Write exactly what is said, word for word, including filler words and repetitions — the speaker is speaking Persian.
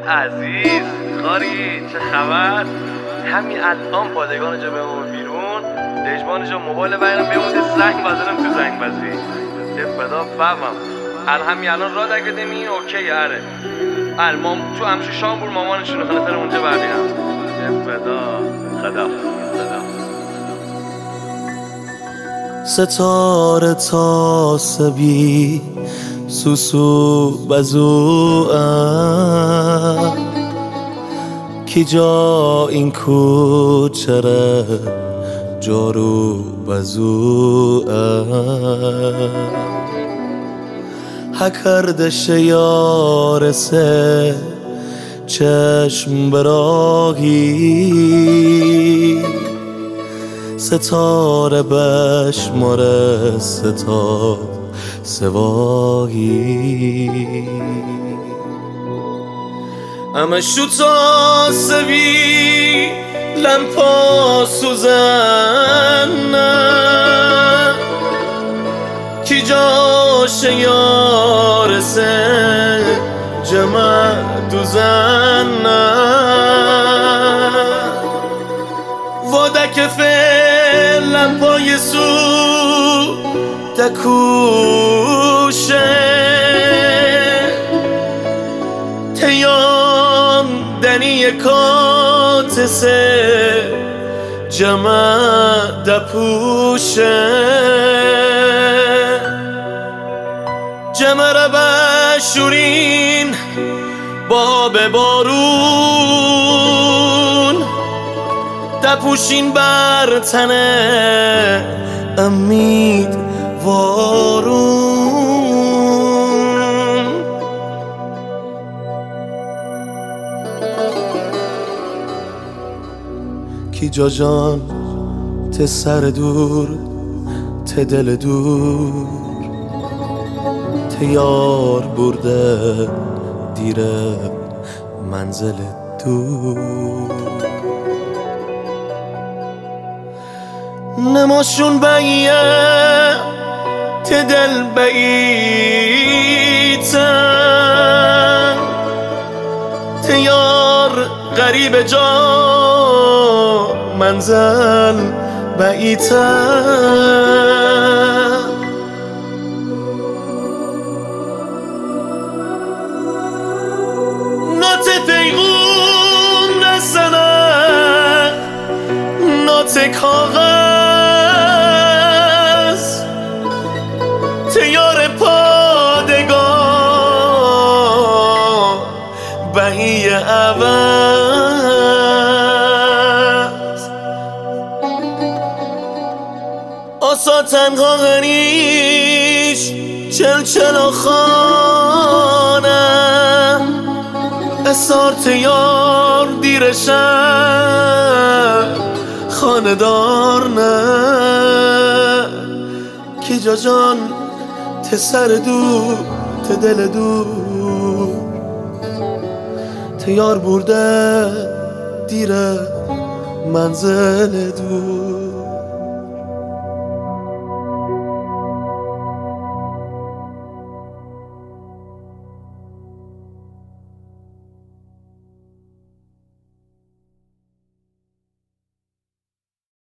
عزیز خاری چه خبر؟ همین الان پادگان جا بمون بیرون دجبان جا موبایل بیرم بیمونده زنگ بزنم تو زنگ بزی افدا فهمم ال همین الان راد اکادمی اوکی اره ال مام تو همشو شامبور مامانشون رو خلاصه اونجا ببینم افدا خدا خدا ستاره تا سبی سوسو بزو کی جا این کوچره جارو بزو هکردش یارسه چشم براهی ستاره بشماره ستا سواهی اما شو تا سوی لمپا سوزن کی جاش یارسه جمع دوزن وادک فعلم پای سو تکوشه تیان دنی کاتسه جمع دپوشه جمع را بشورین باب بارون دپوشین بر تنه امید وارون کی جا جان ته سر دور ته دل دور ته یار برده دیره منزل دور نماشون بیه ته دل بیتن ته یار غریب جا منزل بیتن نات پیغون رسنه نات کاغذ تیار پادگان بهی عوض آسا تنها غریش چلچل و خانه اسار تیار دیرشن خاندار نه کی جا جان ته سر دور ته دل دور ته یار برده دیره منزل دور